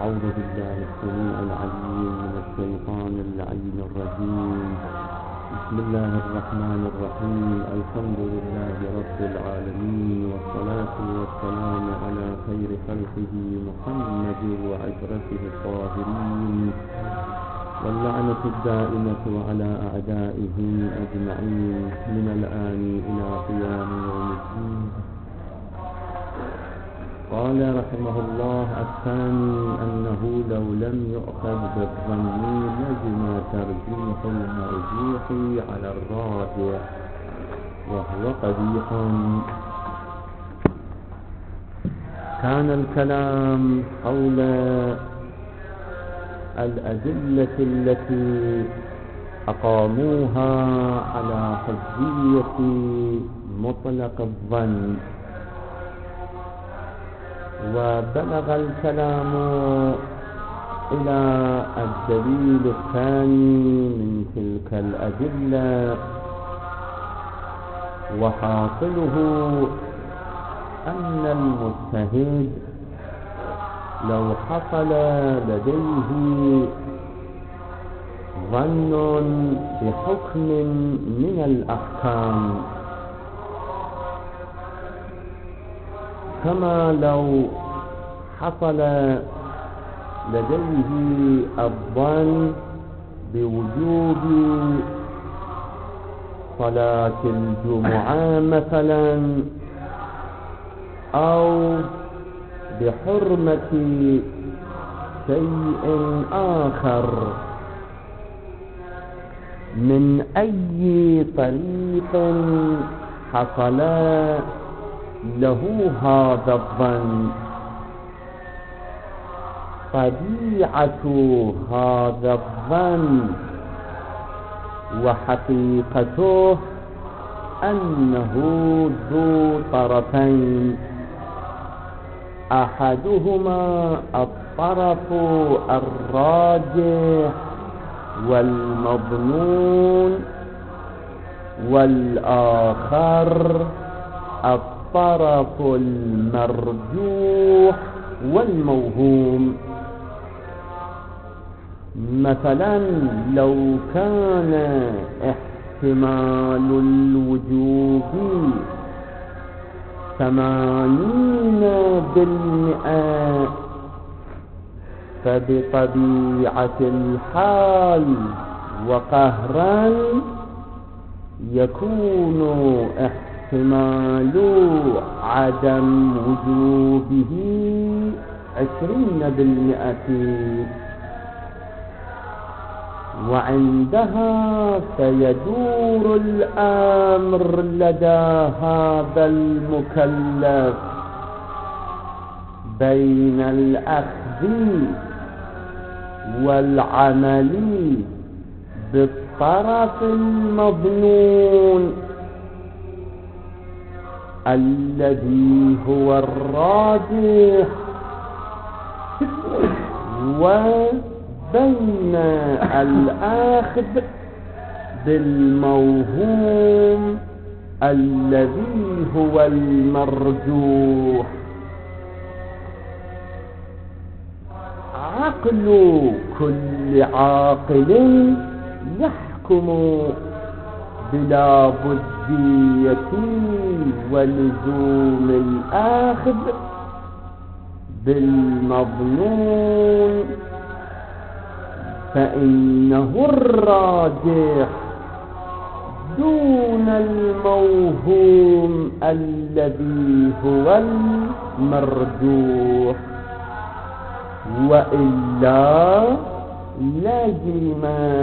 أعوذ بالله السميع العليم من الشيطان اللعين الرجيم. بسم الله الرحمن الرحيم. الحمد لله رب العالمين، والصلاة والسلام على خير خلقه محمد وعشرته الطاهرين، واللعنة الدائمة على أعدائهم أجمعين من الآن إلى قيام يوم الدين. قال رحمه الله: الثاني أنه لو لم يؤخذ بالظن لزم ترجيح المرجوح على الراجح، وهو قبيح. كان الكلام حول الأدلة التي أقاموها على حجية مطلق الظن، وبلغ الكلام إلى الدليل الثاني من تلك الأدلة، وحاصله أن المجتهد لو حصل لديه ظن بحكم من الأحكام، كما لو حصل لديه الظن بوجوب صلاة الجمعة مثلا، أو بحرمة شيء آخر، من أي طريق حصل له هذا الظن، طبيعة هذا الظن وحقيقته أنه ذو طرفين: أحدهما الطرف الراجح والمظنون، والآخر الطرف المرجوح والموهوم. مثلا لو كان احتمال الوجوب 80%، فبطبيعة الحال وقهرا يكون احتمال عدم وجوبه 20%، وعندها سيدور الأمر لدى هذا المكلف بين الأخذ والعمل بالطرف المظنون الذي هو الراجح، وبين الأخذ بالموهوم الذي هو المرجوح. عقل كل عاقل يحكم بلا بدية ولزوم الآخذ بالمظنون، فإنه الراجح دون الموهوم الذي هو المرجوح، وإلا لازم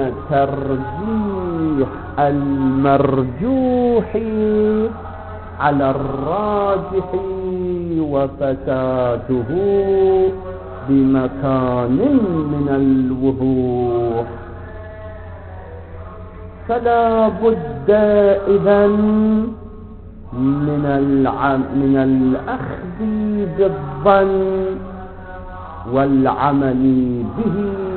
ترجيح المرجوح على الراجح وفساده بمكان من الوضوح. فلا بد إذن من الأخذ بالظن والعمل به،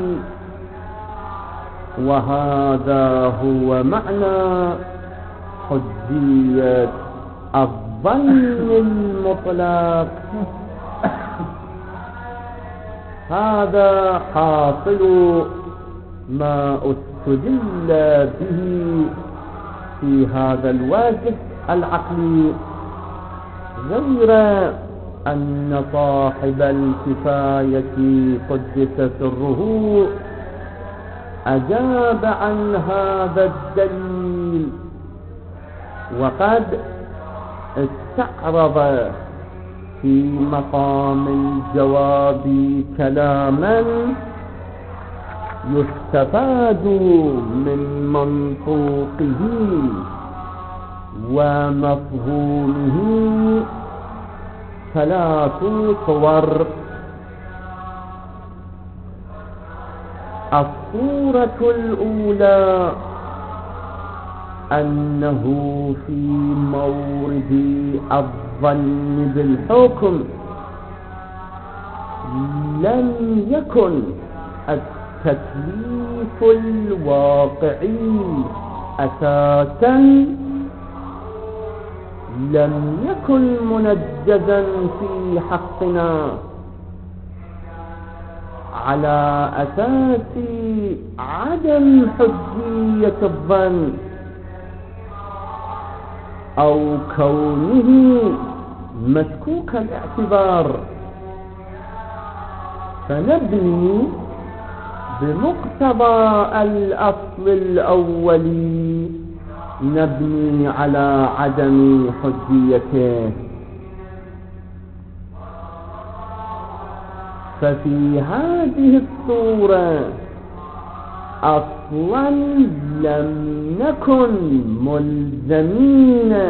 وهذا هو معنى حجية الظن المطلق هذا حاصل ما استدل به في هذا الوجه العقلي، غير أن صاحب الكفاية قدس سره أجاب عن هذا الدليل، وقد استعرض في مقام الجواب كلاما يستفاد من منطوقه ومفهومه ثلاث صور. الصورة الأولى أنه في مورد الظن بالحكم لم يكن التكليف الواقعي أساسا، لم يكن منجزا في حقنا على أساس عدم حجية الظن أو كونه مشكوك الاعتبار، فنبني بمقتضى الأصل الأولي، نبني على عدم حجيته. ففي هذه الصورة أصلا لم نكن ملزمين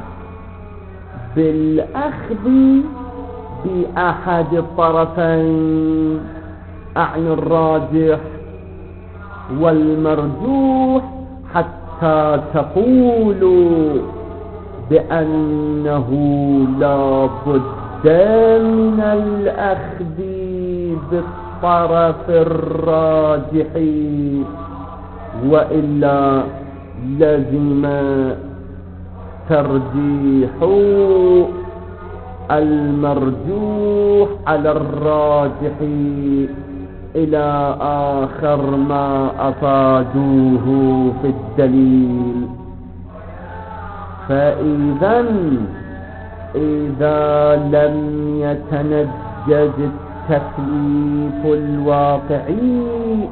بالأخذ بأحد الطرفين، أعني الراجح والمرجوح، حتى تقولوا بأنه لا بد من الأخذ بالطرف الراجح، وإلا لزم ترجيح المرجوح على الراجح إلى آخر ما أفادوه في الدليل. فإذا لم يتنجز التكليف الواقعي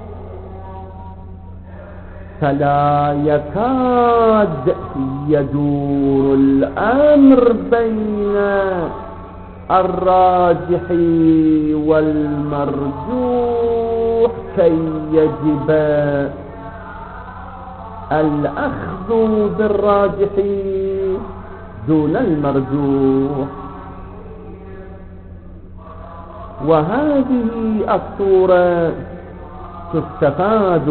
فلا يكاد يدور الأمر بين الراجح والمرجوح كي يجب الأخذ بالراجح دون المرجوح. وهذه الصورة تستفاد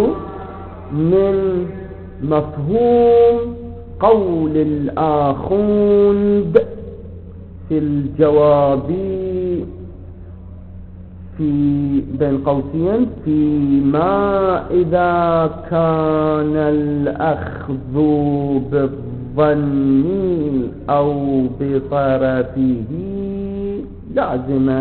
من مفهوم قول الآخوند في الجواب في بين قوسين فيما إذا كان الأخذ بالظن أو بطرفه لازما.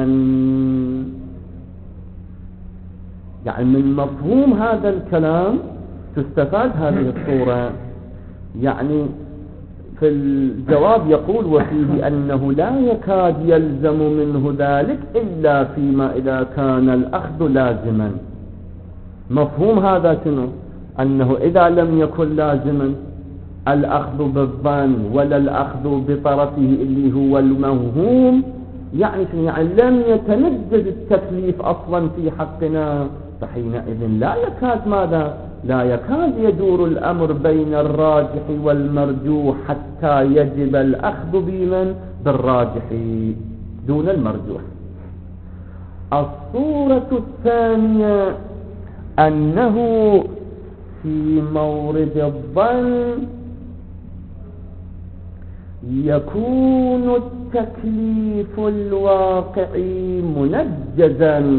يعني من مفهوم هذا الكلام تستفاد هذه الصورة. يعني في الجواب يقول وفيه أنه لا يكاد يلزم منه ذلك إلا فيما إذا كان الأخذ لازما. مفهوم هذا شنو؟ أنه إذا لم يكن لازما الأخذ بالظن ولا الأخذ بطرفه اللي هو الموهوم، يعني شنو؟ يعني لم يتنجز التكليف أصلا في حقنا، فحينئذ لا يكاد ماذا؟ لا يكاد يدور الأمر بين الراجح والمرجوح حتى يجب الأخذ بمن؟ بالراجح دون المرجوح. الصورة الثانية أنه في مورد الظن يكون التكليف الواقعي منجزا،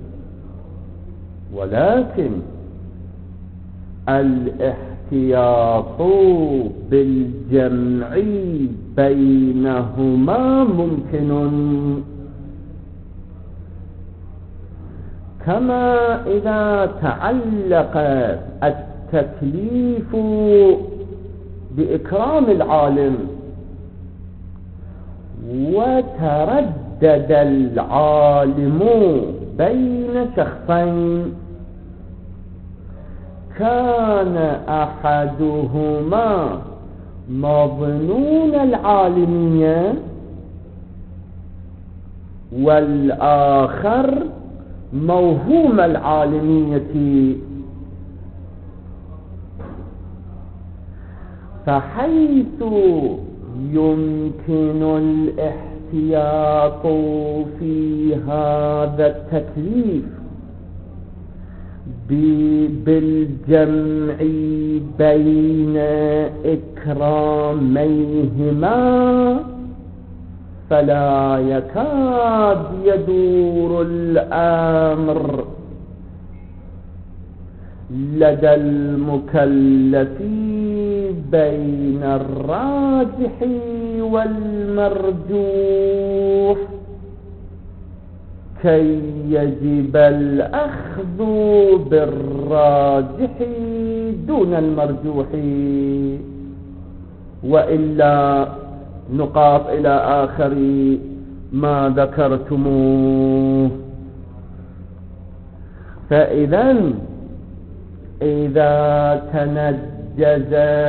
ولكن الاحتياط بالجمع بينهما ممكن. كما إذا تعلق التكليف بإكرام العالم وتردد العالم بين شخصين كان أحدهما مظنون العالمية والآخر موهوم العالمية، فحيث يمكن الاحتياط في هذا التكليف بالجمع بين إكراميهما فلا يكاد يدور الأمر لدى المكلف بين الراجح والمرجوح كي يجب الأخذ بالراجح دون المرجوح، وإلا نقاط إلى آخر ما ذكرتموه. فإذا إذا تنجز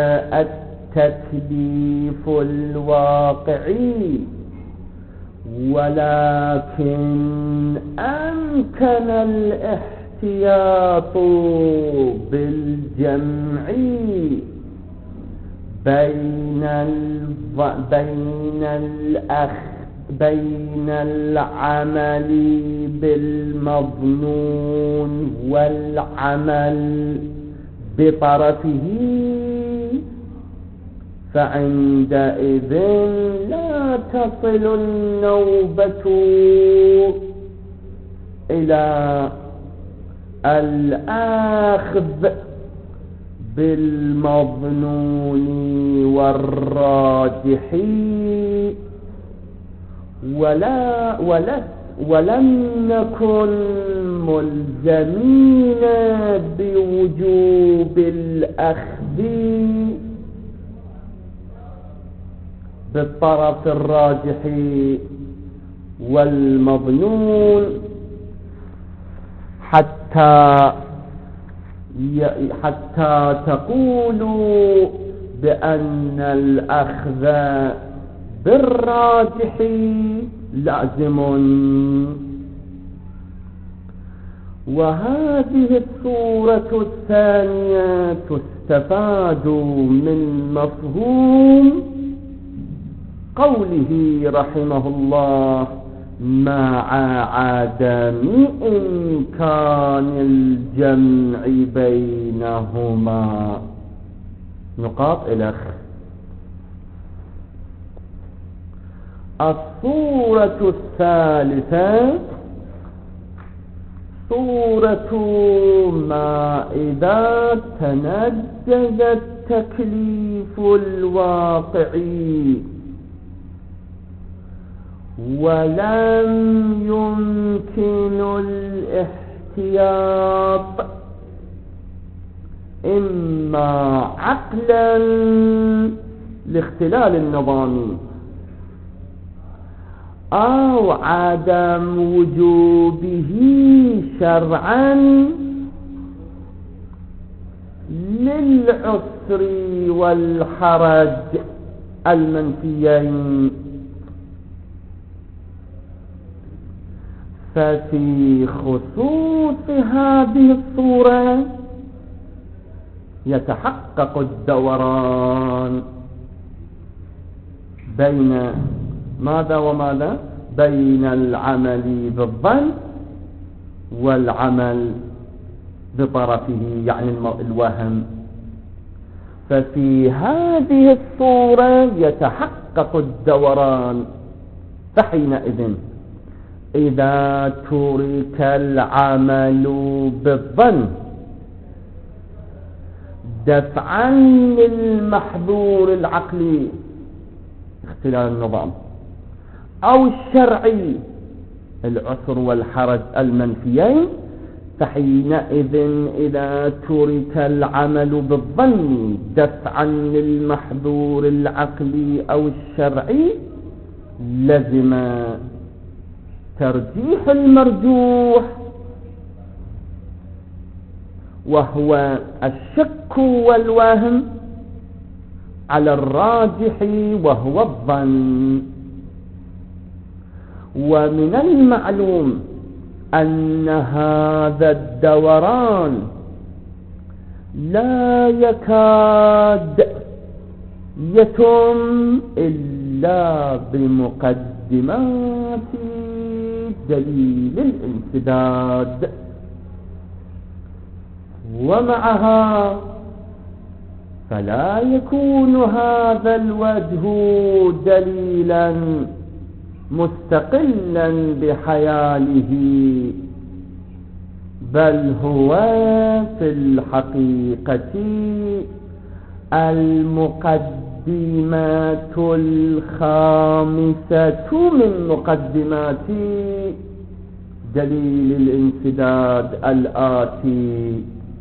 التكليف الواقعي ولكن أمكن الاحتياط بالجمع بين العمل بالمظنون والعمل بطرفه، فعندئذ لا تصل النوبة إلى الأخذ بالمظنون والراجح ولم نكن ملزمين بوجوب الأخذ بالطرف الراجح والمظنون حتى تقولوا بأن الأخذ بالراجح لازم. وهذه الصورة الثانية تستفاد من مفهوم قوله رحمه الله مع عدم إمكان الجمع بينهما. نقاط إلى آخره. الصورة الثالثة صورة ما إذا تنجز التكليف الواقعي ولم يمكن الاحتياط إما عقلا لاختلال النظام أو عدم وجوبه شرعا للعسر والحرج المنفيين. ففي خصوص هذه الصورة يتحقق الدوران بين ماذا وماذا؟ بين العمل بالظن والعمل بطرفه، يعني الوهم. ففي هذه الصورة يتحقق الدوران. فحينئذ إذا ترك العمل بالظن دفعا للمحظور العقلي اختلال النظام أو الشرعي العسر والحرج المنفيين، فحينئذ إذا ترك العمل بالظن دفعا للمحظور العقلي أو الشرعي لزم ترجيح المرجوح، وهو الشك والوهم على الراجح وهو الظن. ومن المعلوم أن هذا الدوران لا يكاد يتم إلا بمقدمات دليل الانسداد، ومعها فلا يكون هذا الوجه دليلا مستقلا بحياله، بل هو في الحقيقة المقدمة الخامسة من مقدمات دليل الانسداد الآتي.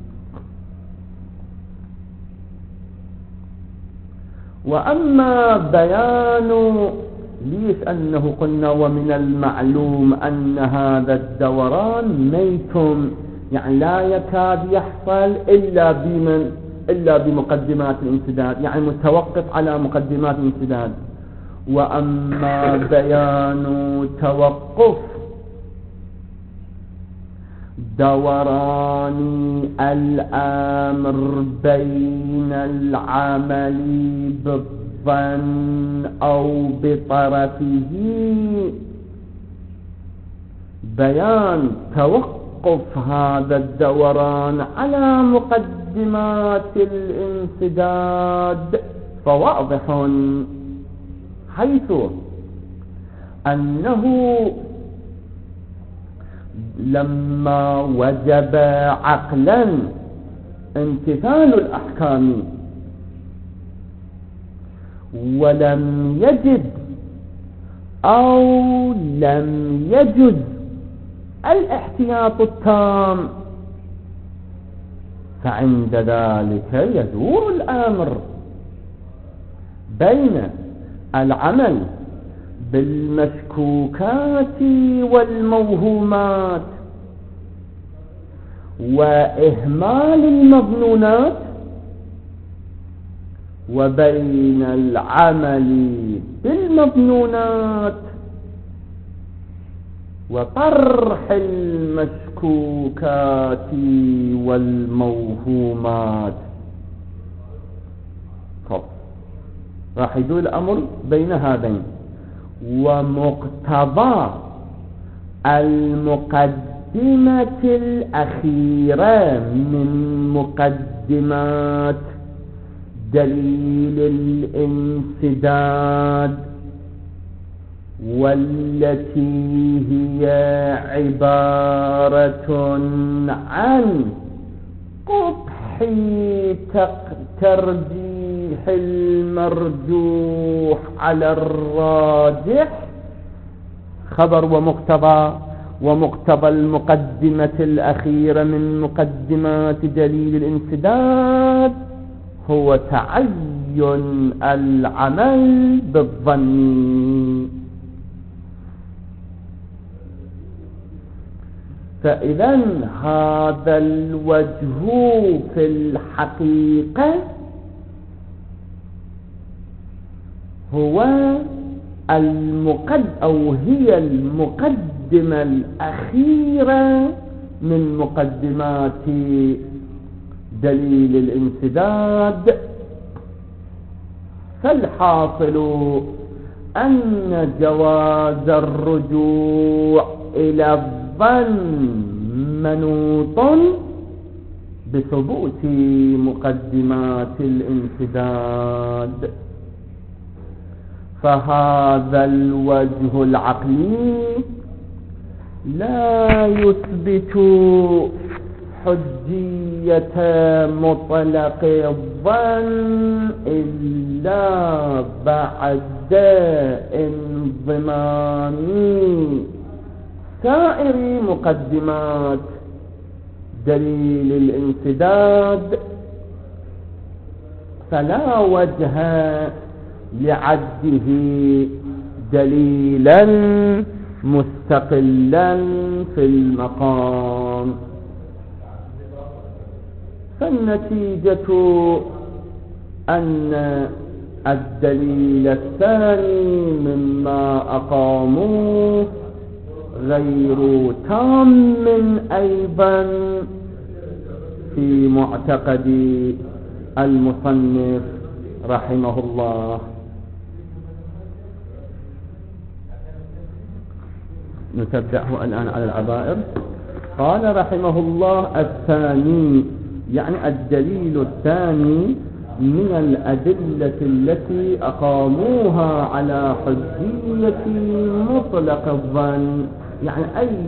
وأما بيان ليش أنه قلنا ومن المعلوم أن هذا الدوران ميت، يعني لا يكاد يحصل إلا بمقدمات الانسداد، يعني متوقف على مقدمات الانسداد. وأما بيان توقف دوران الأمر بين العمل بالظن أو بطرفه، بيان توقف هذا الدوران على مقدمات الانسداد فواضح، حيث أنه لما وجب عقلا امتثال الأحكام ولم يجد أو لم يجد الاحتياط التام، فعند ذلك يدور الأمر بين العمل بالمشكوكات والموهومات وإهمال المظنونات، وبين العمل بالمظنونات وطرح المشكوكات والموهومات. راح يدور الأمر بين هذين. ومقتضى المقدمة الأخيرة من مقدمات دليل الانسداد، والتي هي عبارة عن قبح ترجيح المرجوح على الراجح، خبر ومقتضى المقدمة الأخيرة من مقدمات دليل الانسداد هو تعين العمل بالظن. فإذا هذا الوجه في الحقيقة هو هي المقدمة الأخيرة من مقدمات دليل الانسداد. فالحاصل أن جواز الرجوع إلى الظن منوط بثبوت مقدمات الانسداد، فهذا الوجه العقلي لا يثبت حجية مطلق الظن إلا بعد انضمام سائر مقدمات دليل الانسداد فلا وجه لعده دليلا مستقلا في المقام. فالنتيجة أن الدليل الثاني مما أقاموه غير تام أيضا في معتقد المصنف رحمه الله. نتبعه الآن على العبائر. قال رحمه الله الثاني يعني الدليل الثاني من الأدلة التي أقاموها على حجية مطلق الظن، يعني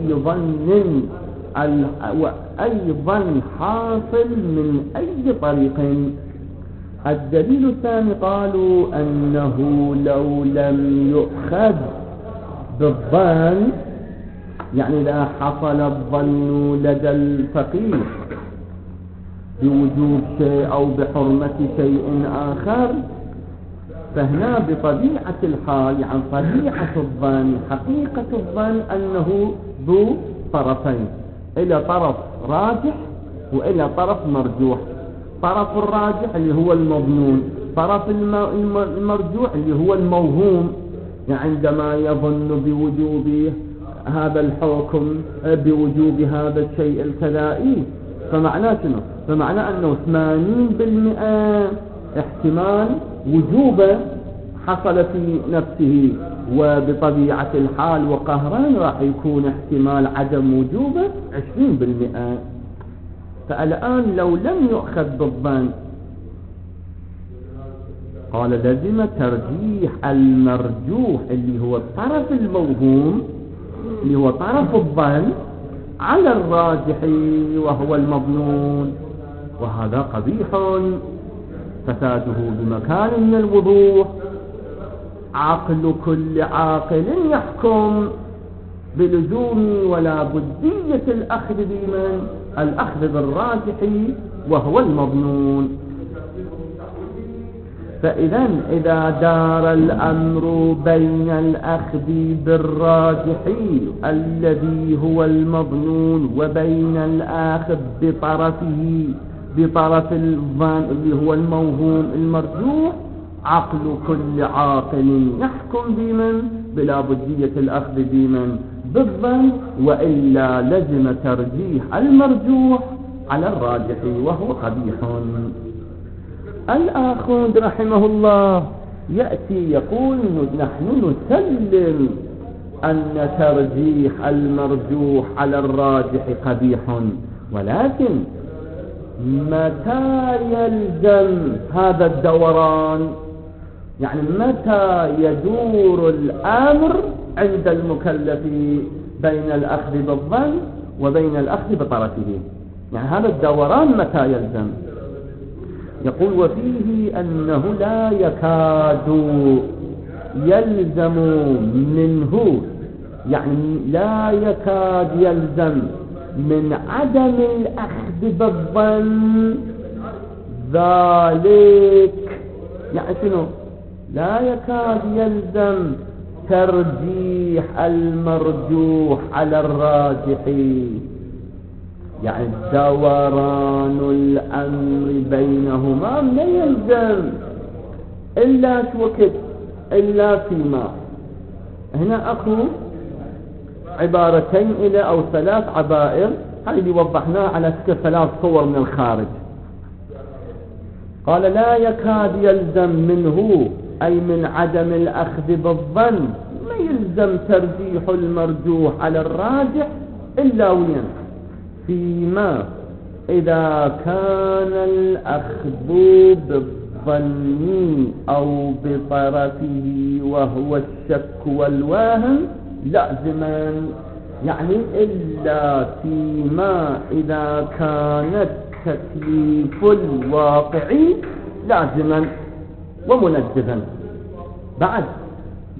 أي ظن حاصل من أي طريق. الدليل الثاني قالوا أنه لو لم يؤخذ بالظن، يعني لا حصل الظن لدى الفقيه بوجوب شيء أو بحرمة شيء آخر، فهنا بطبيعة الحال يعني طبيعة الظن حقيقة الظن أنه ذو طرفين، إلى طرف راجح وإلى طرف مرجوح. طرف الراجح اللي هو المظنون، طرف المرجوح اللي هو الموهوم، يعني عندما يظن بوجوب هذا الحكم بوجوب هذا الشيء الكذائي، فمعناه شنو؟ فمعناه أنه 80% احتمال وجوبه حصل في نفسه، وبطبيعة الحال وقهرا راح يكون احتمال عدم وجوبه 20%. فالآن لو لم يؤخذ بالظن قال لازم ترجيح المرجوح اللي هو الطرف الموهوم اللي هو طرف الظن على الراجح وهو المظنون، وهذا قبيح فساده بمكان من الوضوح. عقل كل عاقل يحكم بلزوم ولا بدية الأخذ بمن الأخذ بالراجح وهو المظنون. إذا دار الأمر بين الأخذ بالراجح الذي هو المظنون وبين الآخذ بطرف الظن اللي هو الموهوم المرجوح، عقل كل عاقل يحكم بمن بلا بدية الأخذ بمن بالظن، وإلا لزم ترجيح المرجوح على الراجح وهو قبيح. الآخوند رحمه الله يأتي يقول نحن نسلم أن ترجيح المرجوح على الراجح قبيح، ولكن متى يلزم هذا الدوران؟ يعني متى يدور الأمر عند المكلف بين الأخذ بالظن وبين الأخذ بطرفه؟ يعني هذا الدوران متى يلزم؟ يقول وفيه أنه لا يكاد يلزم منه، يعني لا يكاد يلزم من عدم الأخذ بالظن ذلك. يعني شنو؟ لا يكاد يلزم ترجيح المرجوح على الراجح، يعني دوران الأمر بينهما لا يلزم إلا وقت إلا فيما. هنا أكو عبارتين إلى أو 3 عبائر، هذه اللي وضحناها على 3 صور من الخارج. قال لا يكاد يلزم منه أي من عدم الأخذ بالظن، ما يلزم ترجيح المرجوح على الراجح إلا وين؟ فيما إذا كان الأخذ بالظن أو بطرفه وهو الشك والوهم لازما، يعني إلا فيما إذا كانت تكليف الواقع لازما ومنجزا، بعد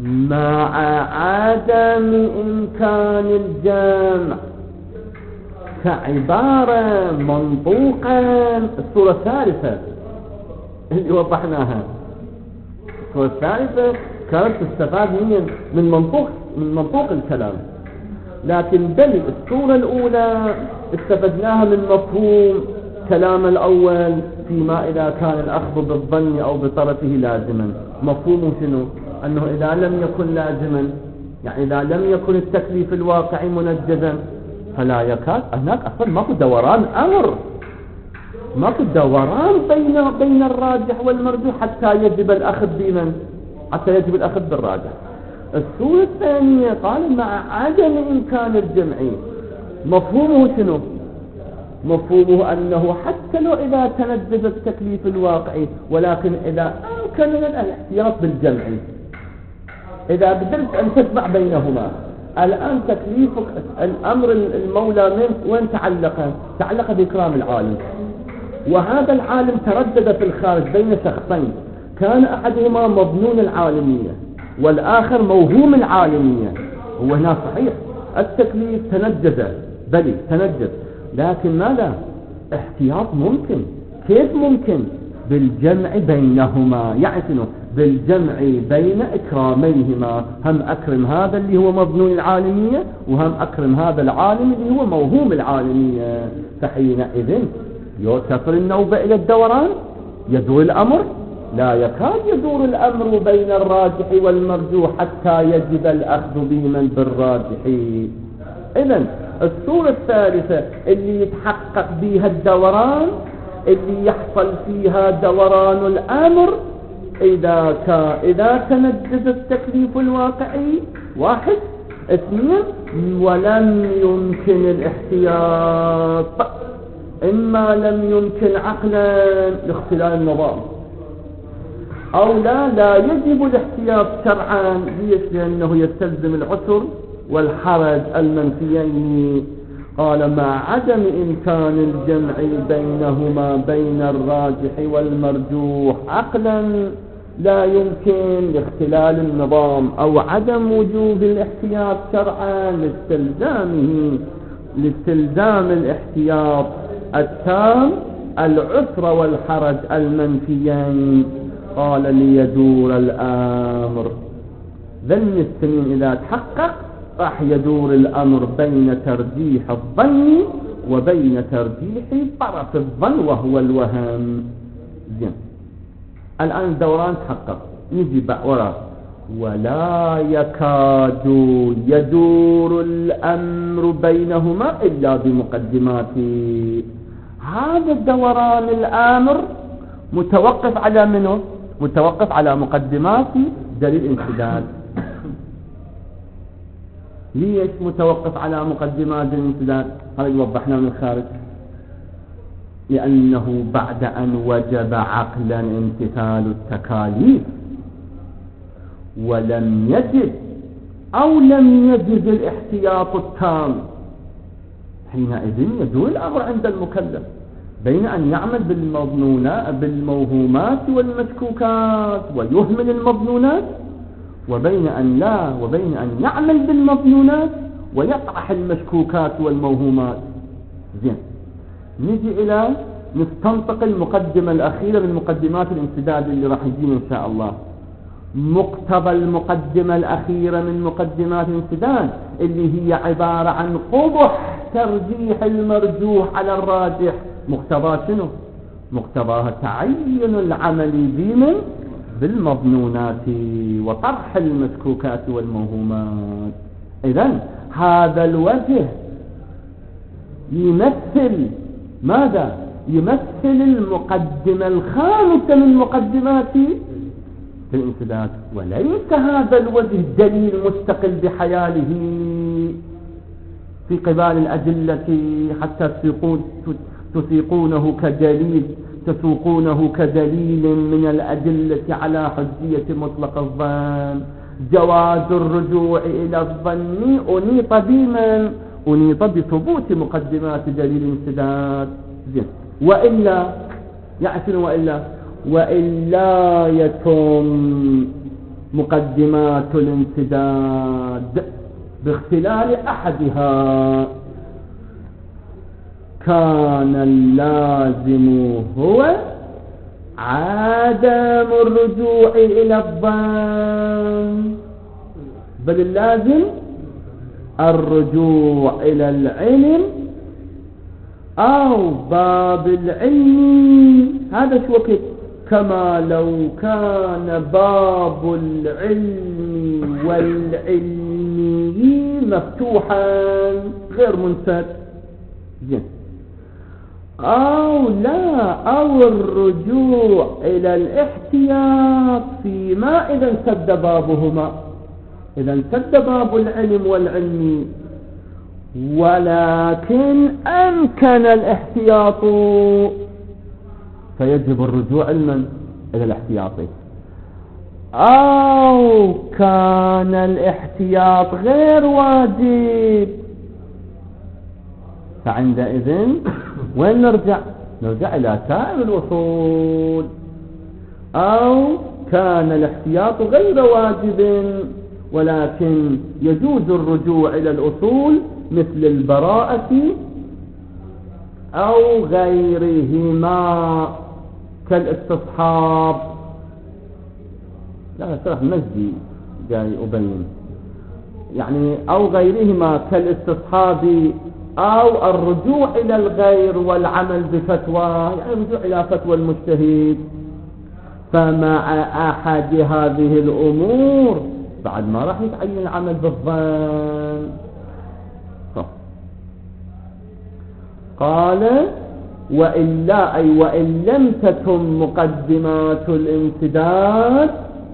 مع عدم إمكان الجمع كعبارة منطوقا. الصورة الثالثة اللي وضحناها، الصورة الثالثة كانت تستفاد من منطوق الكلام، لكن بل الصورة الأولى استفدناها من مفهوم كلام الأول فيما إذا كان الأخذ بالظن أو بطرفه لازما. مفهومه شنو؟ أنه إذا لم يكن لازما، يعني إذا لم يكن التكليف الواقعي منجزا، فلا يكاد هناك أصلا ماكو دوران أمر، ماكو دوران بين الراجح والمرجوح حتى يجب الأخذ بمن؟ حتى يجب الأخذ بالراجح. الصورة الثانية قال مع عدم إمكان الجمع. مفهومه شنو؟ مفهومه أنه حتى لو إذا تنجز التكليف الواقعي، ولكن إذا أمكن الاحتياط بالجمع، إذا قدرت أن تجمع بينهما. الآن تكليفك الأمر المولى وين تعلق بإكرام العالم، وهذا العالم تردد في الخارج بين شخصين، كان أحدهما مظنون العالمية والآخر موهوم العالمية. هو هنا صحيح التكليف تنجز، لكن ماذا؟ احتياط ممكن. كيف ممكن؟ بالجمع بينهما، يعني شنو؟ بالجمع بين إكراميهما، هم أكرم هذا اللي هو مظنون العالمية، وهم أكرم هذا العالم اللي هو موهوم العالمية. فحينئذ تصل النوبة إلى الدوران، يدور الأمر، لا يكاد يدور الأمر بين الراجح والمرجوح حتى يجب الأخذ بمن بالراجح. إذن الصورة الثالثة اللي يتحقق بها الدوران، اللي يحصل فيها دوران الأمر إذا تنجز التكليف الواقعي، 1 2 ولم يمكن الاحتياط، إما لم يمكن عقلا لاختلال النظام، أو لا يجب الاحتياط شرعا. ليش؟ لأنه يستلزم العسر والحرج المنفيين. قال مع عدم إمكان الجمع بينهما بين الراجح والمرجوح عقلا لا يمكن لاختلال النظام، أو عدم وجوب الاحتياط شرعا لاستلزام الاحتياط التام العسر والحرج المنفيين. قال ليدور الأمر. ذن السنين إذا تحقق راح يدور الأمر بين ترجيح الظن وبين ترجيح طرف الظن وهو الوهم. زين، الآن الدوران تحقق، نجي وراء ولا يكاد يدور الأمر بينهما إلا بمقدمات. هذا الدوران الأمر متوقف على منه؟ متوقف على مقدمات دليل الانسداد. ليش متوقف على مقدمات دليل الانسداد؟ هذا وضحناه من الخارج. لأنه بعد أن وجب عقلا امتثال التكاليف ولم يجد أو لم يجد الاحتياط التام، حينئذ يدور الأمر عند المكلف بين أن يعمل بالموهومات والمشكوكات ويهمل المظنونات، وبين أن يعمل بالمظنونات ويطرح المشكوكات والموهومات. زين، نجي إلى نستنطق المقدمة الأخيرة من مقدمات الانسداد اللي راح يجينا إن شاء الله. مقتضى المقدمة الأخيرة من مقدمات الانسداد اللي هي عبارة عن قبح ترجيح المرجوح على الراجح. مقتضى شنو؟ مقتضاها تعين العمل بالمظنونات وطرح المشكوكات والموهومات. إذن هذا الوجه يمثل ماذا؟ يمثل المقدمة الخامسة من مقدمات الانسداد، وليس هذا الوجه دليل مستقل بحياله في قبال الأدلة حتى تسوقونه كدليل من الأدلة على حجية مطلق الظن. جواز الرجوع إلى الظن أنيط بثبوت مقدمات دليل الانسداد. وإلا يعسن وإلا يتم مقدمات الانسداد باختلال أحدها. كان اللازم هو عدم الرجوع إلى الظن، بل اللازم الرجوع إلى العلم أو باب العلم. هذا شو وقت، كما لو كان باب العلم والعلمي مفتوحا غير منسد، أو لا، أو الرجوع إلى الاحتياط فيما إذا انسد بابهما، إذا انسد باب العلم والعلم ولكن أمكن الاحتياط فيجب الرجوع إلى الاحتياط، أو كان الاحتياط غير واجب فعندئذ وين نرجع إلى سائر الوصول. أو كان الاحتياط غير واجب ولكن يجوز الرجوع إلى الأصول مثل البراءة أو غيرهما كالاستصحاب. لا صراحة مجدي جاي أبين، يعني أو غيرهما كالاستصحاب أو الرجوع إلى الغير والعمل بفتوى، يعني الرجوع إلى فتوى المجتهد. فمع أحد هذه الأمور بعد ما راح يتعين العمل بالظن. قال وإلا أي وإن لم تتم مقدمات الامتداد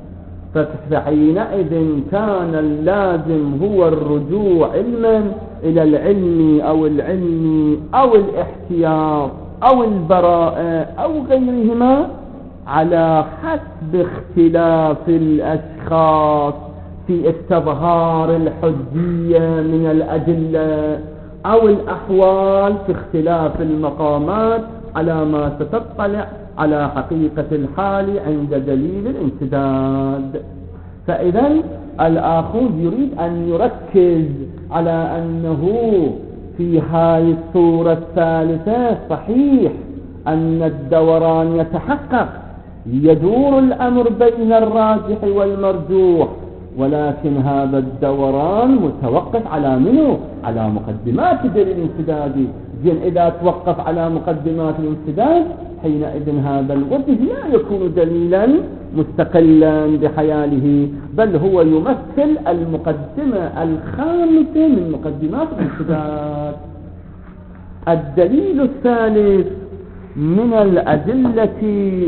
فحينئذ كان اللازم هو الرجوع علما إلى العلم أو العلم أو الاحتياط أو البراءة أو غيرهما على حسب اختلاف الأشخاص في استظهار الحجية من الأدلة أو الأحوال في اختلاف المقامات على ما ستطلع على حقيقة الحال عند دليل الانسداد. فإذا الآخذ يريد أن يركز على أنه في هاي الصورة الثالثة صحيح أن الدوران يتحقق، يدور الأمر بين الراجح والمرجوح، ولكن هذا الدوران متوقف على منه؟ على مقدمات دليل الانسداد. إذا توقف على مقدمات الانسداد حينئذ هذا الوجه لا يكون دليلا مستقلا بحياله، بل هو يمثل المقدمة الخامسة من مقدمات الانسداد. الدليل الثالث من الأدلة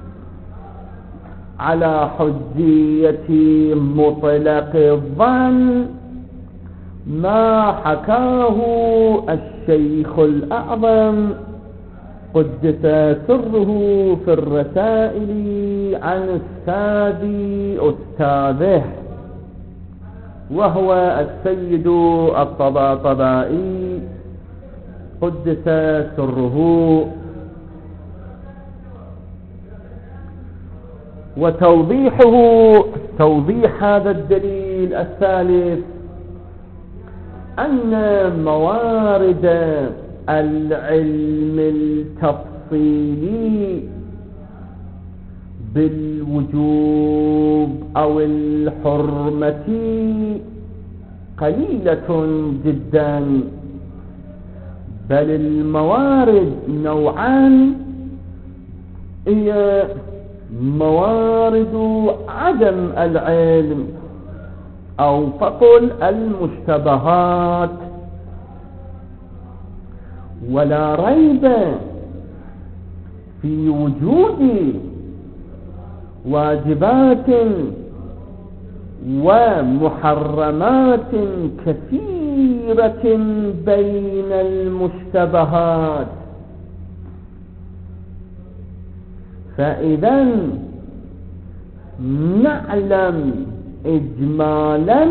على حجية مطلق الظن ما حكاه الشيخ الأعظم قدس سره في الرسائل عن أستاذه وهو السيد الطباطبائي قدس سره. وتوضيحه توضيح هذا الدليل الثالث أن موارد العلم التفصيلي بالوجوب أو الحرمة قليلة جدا، بل الموارد نوعان، هي موارد عدم العلم أو فقل المشتبهات. ولا ريب في وجود واجبات ومحرمات كثيرة بين المشتبهات. فإذا نعلم إجمالا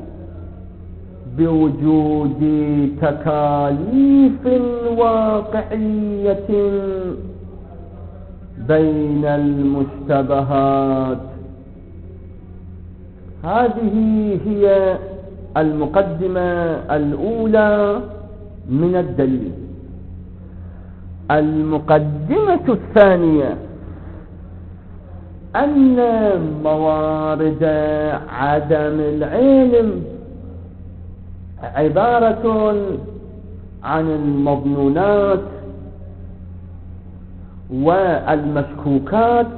بوجود تكاليف واقعية بين المشتبهات. هذه هي المقدمة الأولى من الدليل. المقدمة الثانية أن موارد عدم العلم عبارة عن المظنونات والمشكوكات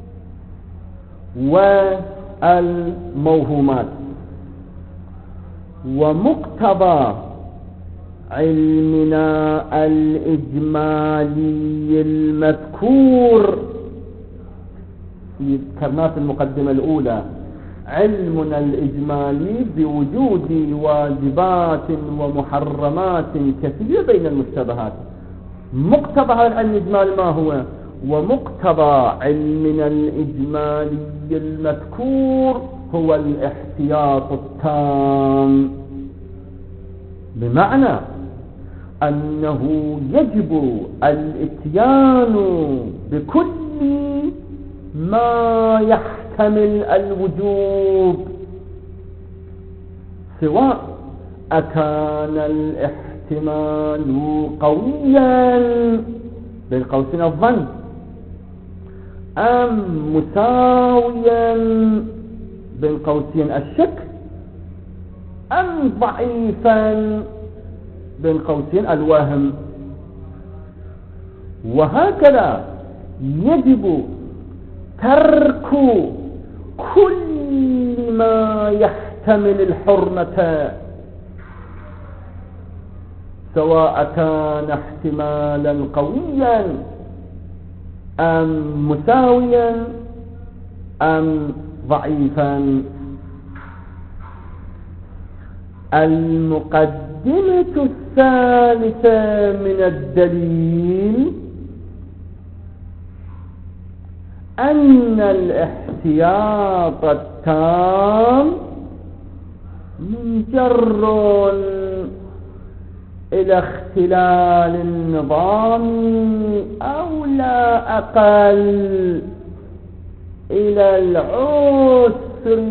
والموهومات، ومقتضى علمنا الإجمالي المذكور ذكرناه في المقدمة الأولى، علمنا الإجمالي بوجود واجبات ومحرمات كثيرة بين المشتبهات. مقتضى هذا العلم الإجمالي ما هو؟ ومقتضى علمنا الإجمالي المذكور هو الاحتياط التام، بمعنى أنه يجب الاتيان بكل ما يحتمل الوجوب، سواء أكان الاحتمال قويا بين قوسين الظن أم مساويا بين قوسين الشك أم ضعيفا بين قوسين الوهم. وهكذا يجب ترك كل ما يحتمل الحرمة، سواء كان احتمالا قويا أم مساويا أم ضعيفا. المقدمة الثالثة من الدليل أن الاحتياط التام منجر إلى اختلال النظام أو لا أقل إلى العسر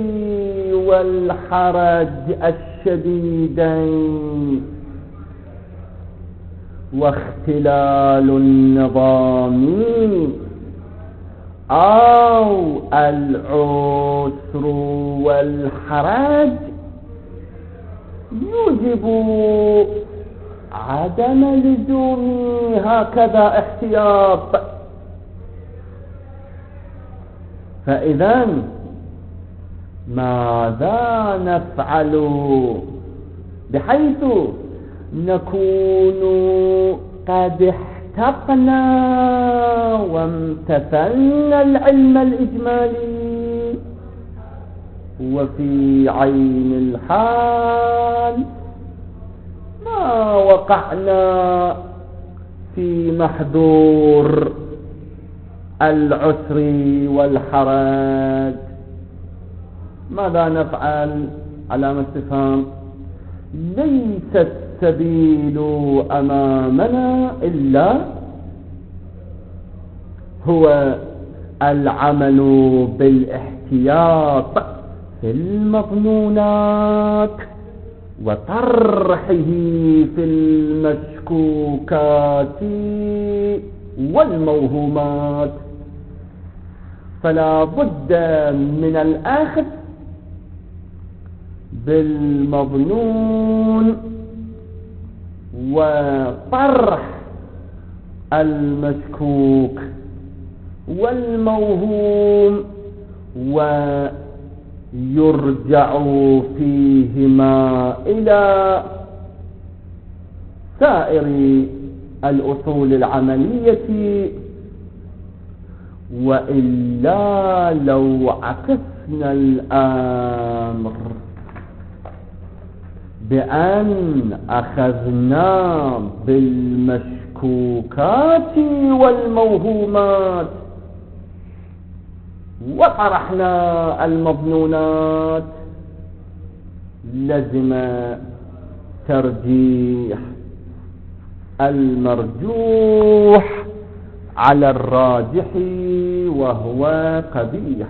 والحرج الشديدين، واختلال النظام أو العسر والحرج يوجب عدم لزوم هكذا احتياط. فإذا ماذا نفعل بحيث نكون قد احتقنا وامتثلنا العلم الإجمالي، وفي عين الحال ما وقعنا في محذور العسر والحرج؟ ماذا نفعل؟ علامة استفهام. ليس السبيل أمامنا إلا هو العمل بالاحتياط في المظنونات وطرحه في المشكوكات والموهومات. فلا بد من الأخذ بالمظنون وطرح المشكوك والموهوم، ويرجع فيهما إلى سائر الأصول العملية. وإلا لو عكسنا الأمر بأن أخذنا بالمشكوكات والموهومات وطرحنا المظنونات، لزم ترجيح المرجوح على الراجح وهو قبيح.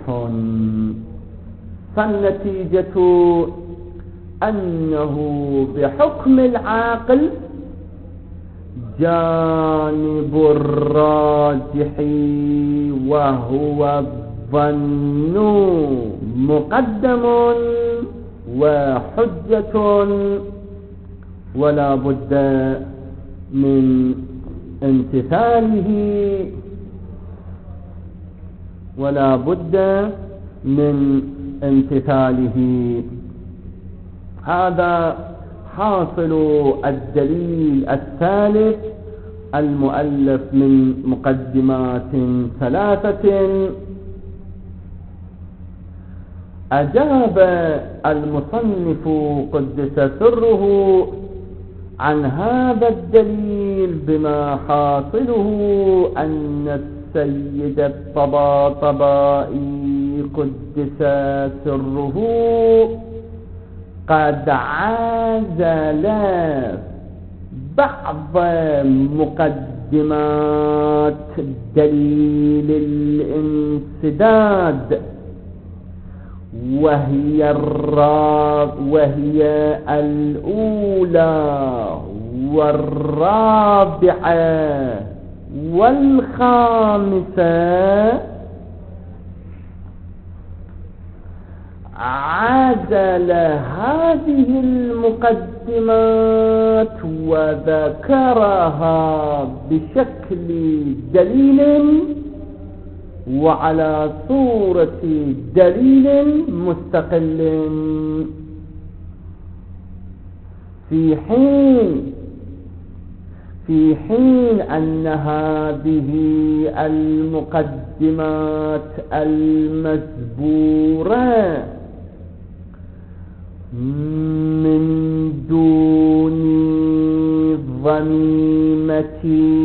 فالنتيجة أنه بحكم العاقل والجانب الراجح وهو الظن مقدم وحجة، ولا بد من امتثاله، ولا بد من امتثاله. هذا حاصل الدليل الثالث المؤلف من مقدمات ثلاثة. أجاب المصنف قدس سره عن هذا الدليل بما حاصله أن السيد الطباطبائي قدس سره قد عازل بعض مقدمات دليل الانسداد، وهي الأولى والرابعة والخامسة. عزل هذه المقدمات وذكرها بشكل دليل وعلى صورة دليل مستقل، في حين أن هذه المقدمات المزبورة من دون ضميمة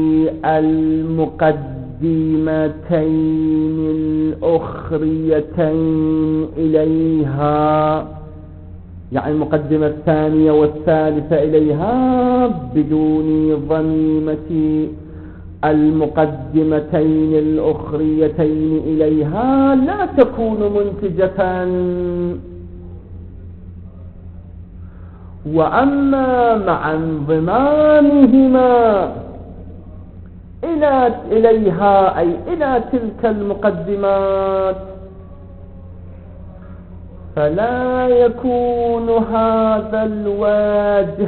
المقدمتين الأخريتين إليها، يعني المقدمة الثانية والثالثة إليها، بدون ضميمة المقدمتين الأخريتين إليها لا تكون منتجة. وأما مع انضمامهما إليها أي إلى تلك المقدمات فلا يكون هذا الوجه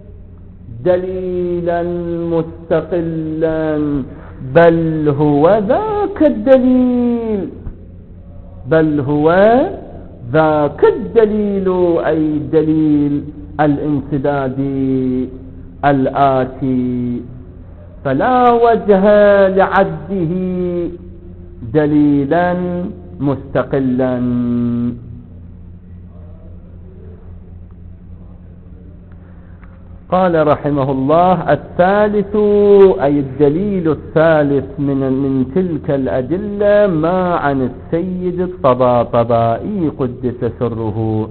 دليلا مستقلا، بل هو ذاك الدليل أي دليل الانسداد الآتي، فلا وجه لعده دليلا مستقلا. قال رحمه الله: الثالث أي الدليل الثالث من تلك الأدلة ما عن السيد الطباطبائي قدس سره.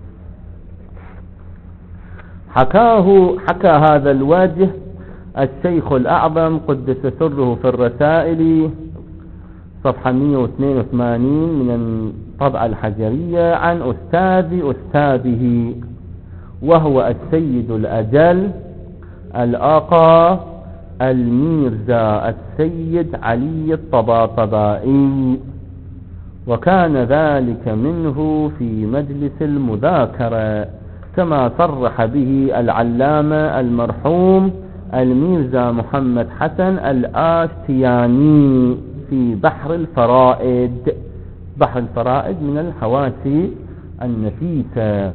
حكى هذا الوجه الشيخ الأعظم قدس سره في الرسائل صفحة 182 من الطبعة الحجرية عن أستاذه وهو السيد الأجل الآقا الميرزا السيد علي الطباطبائي، وكان ذلك منه في مجلس المذاكرة كما صرح به العلامة المرحوم الميرزا محمد حسن الآشتياني في بحر الفرائد من الحواشي النفيسة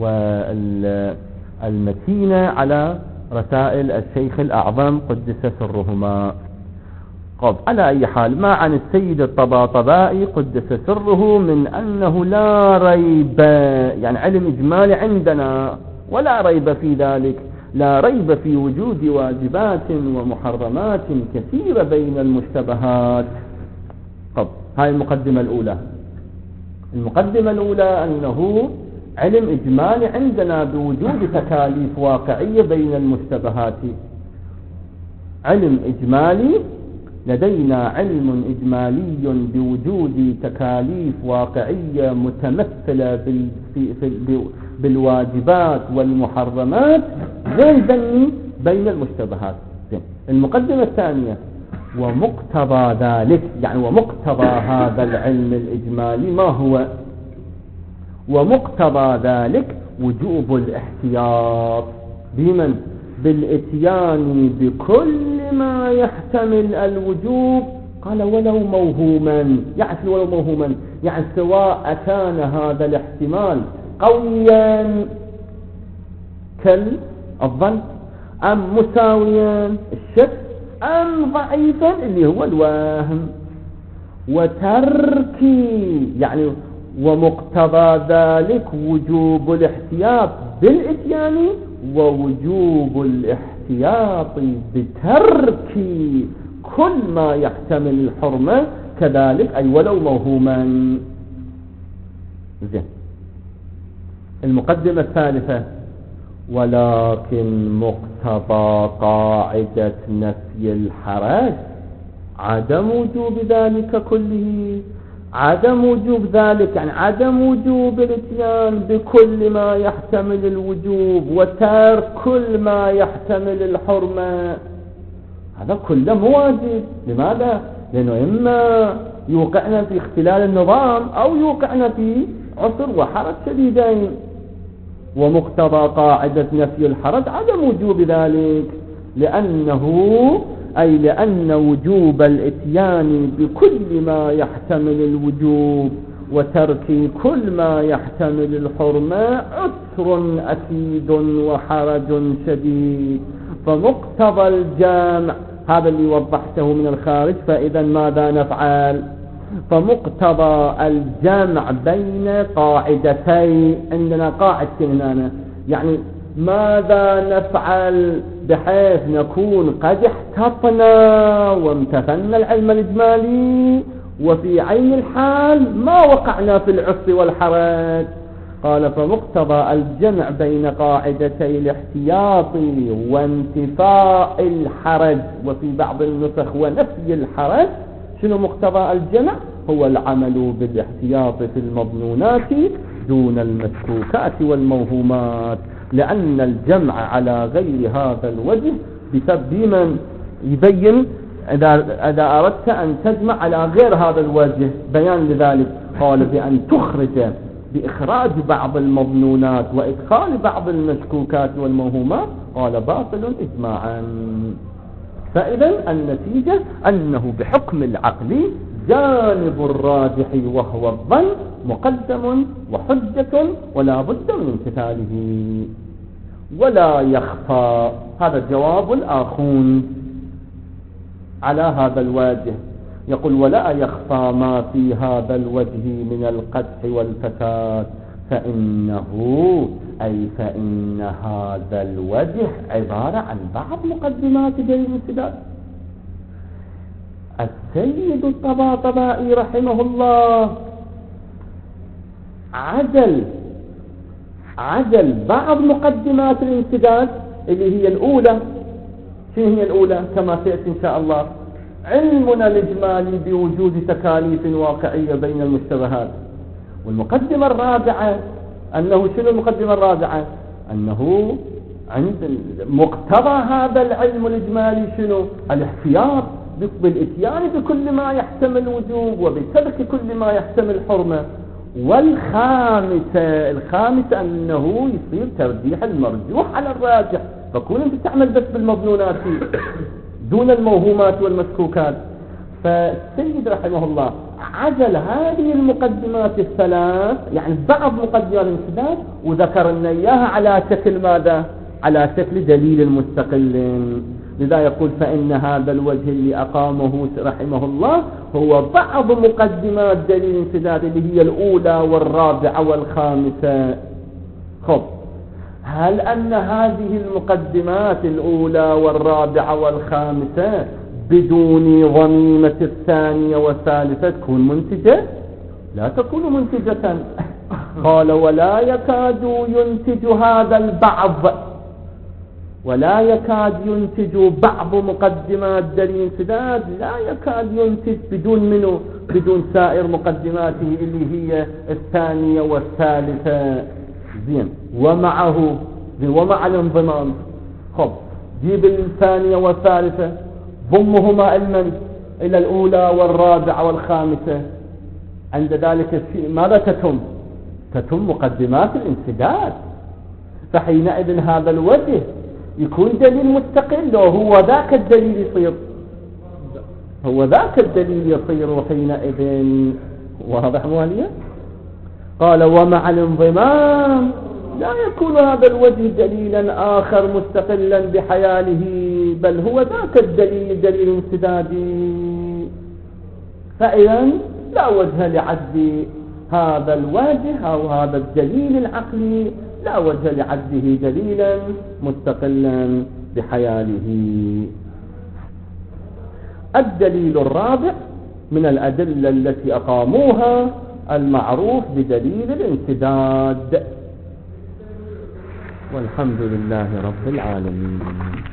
والمتينة على رسائل الشيخ الأعظم قدس سرهما. على أي حال، ما عن السيد الطباطبائي قدس سره من أنه لا ريب، يعني علم إجمالي عندنا ولا ريب في ذلك، لا ريب في وجود واجبات ومحرمات كثيرة بين المشتبهات. هاي المقدمة الأولى أنه علم إجمالي عندنا بوجود تكاليف واقعية بين المشتبهات. علم إجمالي، لدينا علم إجمالي بوجود تكاليف واقعية متمثلة بالواجبات والمحرمات غير ذني بين المشتبهات. زين. المقدمة الثانية: ومقتضى ذلك، يعني ومقتضى هذا العلم الإجمالي ما هو؟ ومقتضى ذلك وجوب الاحتياط بمن؟ بالاتيان بكل ما يحتمل الوجوب. قال ولو موهوما، يعني ولو موهوما، يعني سواء كان هذا الاحتمال قويا كالظن، أم مساويا الشك، أم ضعيفا اللي هو الوهم. وتركي، يعني ومقتضى ذلك وجوب الاحتياط بالاتيان ووجوب الاحتياط بترك كل ما يحتمل الحرمة كذلك، أي ولو موهوما. زين. المقدمة الثالثة: ولكن مقتضى قاعدة نفي الحرج عدم وجوب ذلك كله. عدم وجوب ذلك يعني عدم وجوب الاتيان بكل ما يحتمل الوجوب وترك كل ما يحتمل الحرمة، هذا كله مواجب. لماذا؟ لأنه إما يوقعنا في اختلال النظام أو يوقعنا في عسر وحرج شديدين. ومقتضى قاعدة نفي الحرج عدم وجوب ذلك، لأن وجوب الاتيان بكل ما يحتمل الوجوب وترك كل ما يحتمل الحرمة عسر أكيد وحرج شديد. فمقتضى الجامع، هذا اللي وضحته من الخارج، فإذا ماذا نفعل؟ فمقتضى الجمع بين قاعدتين، عندنا قاعدتين هنا، يعني ماذا نفعل بحيث نكون قد احتطنا وامتثلنا العلم الإجمالي وفي عين الحال ما وقعنا في العسر والحرج. قال فمقتضى الجمع بين قاعدتي الاحتياط وانتفاء الحرج، وفي بعض النسخ ونفي الحرج. شنو مقتضى الجمع؟ هو العمل بالاحتياط في المظنونات دون المشكوكات والموهومات، لأن الجمع على غير هذا الوجه بسبب من يبين إذا أردت أن تجمع على غير هذا الوجه بيان لذلك. قال بأن تخرج بإخراج بعض المظنونات وإدخال بعض المشكوكات والموهومات، قال باطل إجماعا. فإذا النتيجة أنه بحكم العقل جانب الراجح وهو الظن مقدم وحجة ولا بد من امتثاله. ولا يخفى، هذا جواب الآخون على هذا الوجه. يقول ولا يخفى ما في هذا الوجه من القدح والفساد، فإن هذا الوجه عبارة عن بعض مقدمات دليل الانسداد. السيد الطباطبائي رحمه الله عدل بعض مقدمات الانسداد اللي هي الأولى. شنو هي الأولى؟ كما سيأتي إن شاء الله: علمنا الإجمالي بوجود تكاليف واقعية بين المشتبهات. والمقدمة الرابعة أنه شنو المقدمة الرابعة؟ أنه عند مقتضى هذا العلم الإجمالي شنو؟ الاحتياط بالإتيان بكل ما يحتمل الوجوب وبترك كل ما يحتمل الحرمة. والخامسة أنه يصير ترجيح المرجوح على الراجح، فكون أنت تعمل بس بالمظنونات دون الموهومات والمشكوكات. فالسيد رحمه الله عزل هذه المقدمات الثلاث، يعني بعض مقدمات الانسداد، وذكر لنا إياها على شكل ماذا؟ على شكل دليل مستقل. لذا يقول فإن هذا الوجه اللي أقامه رحمه الله هو بعض مقدمات دليل الانسداد اللي هي الأولى والرابعة والخامسة. خب، هل أن هذه المقدمات الأولى والرابعة والخامسة بدون ضميمة الثانية والثالثة تكون منتجة؟ لا تكون منتجة. قال ولا يكاد ينتج هذا البعض، ولا يكاد ينتج بعض مقدمات دليل الانسداد، لا يكاد ينتج بدون منه، بدون سائر مقدماته اللي هي الثانية والثالثة. زين. ومع الانضمام. خب، جيب الثانية والثالثة ضمهما إلى الأولى والرابعة والخامسة. عند ذلك ماذا تتم مقدمات الانسداد. فحينئذ هذا الوجه يكون دليل مستقل، وهو ذاك الدليل يصير وحينئذ واضح موالية. قال ومع الانضمام لا يكون هذا الوجه دليلا آخر مستقلا بحياله، بل هو ذاك الدليل دليل انسدادي. فإذا لا وجه لعد هذا الوجه أو هذا الدليل العقلي، لا وجه لعده دليلا مستقلا بحياله. الدليل الرابع من الأدلة التي أقاموها المعروف بدليل الانسداد. والحمد لله رب العالمين.